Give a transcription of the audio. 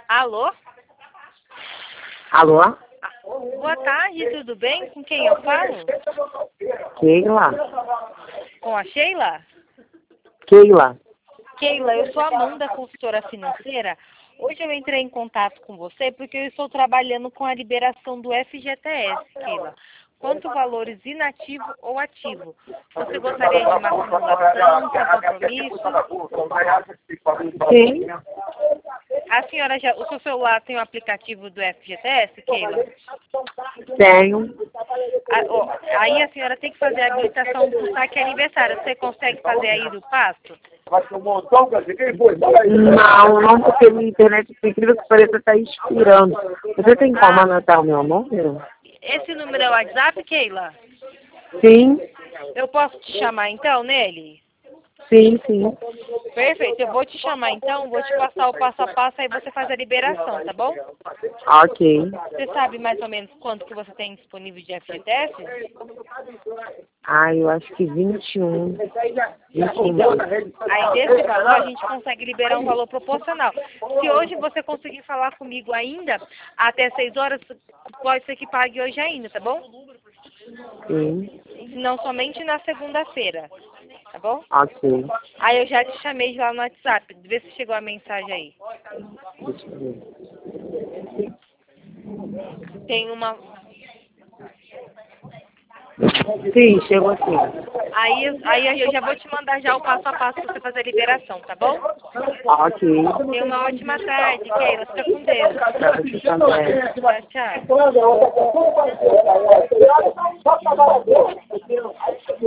Alô? Alô? Boa tarde, tudo bem? Com quem eu falo? Keila? Com a Sheila? Keila? Keila, eu sou a Amanda, consultora financeira. Hoje eu entrei em contato com você porque eu estou trabalhando com a liberação do FGTS, Keila. Quanto valores inativo ou ativo? Você gostaria de uma simulação, sem compromisso? Sim. A senhora o seu celular tem o aplicativo do FGTS, Keila? Tenho. Aí a senhora tem que fazer a habilitação do saque aniversário. Você consegue fazer aí do passo? Não, porque minha internet, por incrível que pareça, está expirando. Você tem como anotar o meu número? Esse número é o WhatsApp, Keila? Sim. Eu posso te chamar então nele? Sim, sim. Perfeito, eu vou te chamar então, vou te passar o passo a passo, aí você faz a liberação, tá bom? Ok. Você sabe mais ou menos quanto que você tem disponível de FGTS? Eu acho que 21. 21. Aí desse valor a gente consegue liberar um valor proporcional. Se hoje você conseguir falar comigo ainda, até 6 horas, pode ser que pague hoje ainda, tá bom? Sim. Se não, somente na segunda-feira, tá bom? Ok. Aí eu já te chamei lá no WhatsApp, vê se chegou a mensagem aí. Deixa eu ver. Tem uma... Sim, chegou aqui. Aí eu já vou te mandar já o passo a passo para você fazer a liberação, tá bom? Ok. Tenha uma ótima tarde, Keila. Fica com Deus. Pra você também. Tchau, tchau.